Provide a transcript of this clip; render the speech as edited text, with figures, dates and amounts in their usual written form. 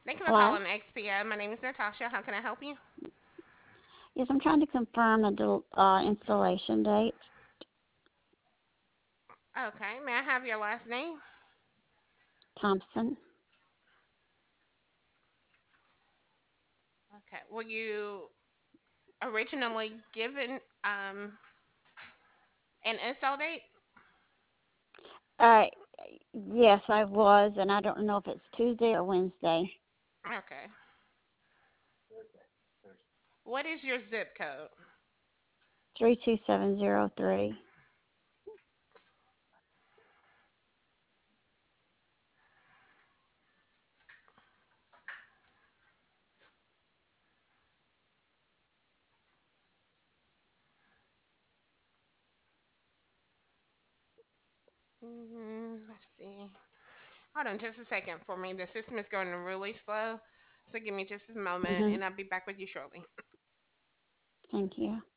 Thank you for Hello? calling XPO. My name is Natasha. How can I help you? Yes, I'm trying to confirm the installation date. Okay. May I have your last name? Thompson. Okay. Were you originally given an install date? Uh, yes, I was, and I don't know if it's Tuesday or Wednesday. Okay. What is your zip code? 32703. Let's see. Hold on just a second for me. The system is going really slow. So give me just a moment Mm-hmm. and I'll be back with you shortly. Thank you.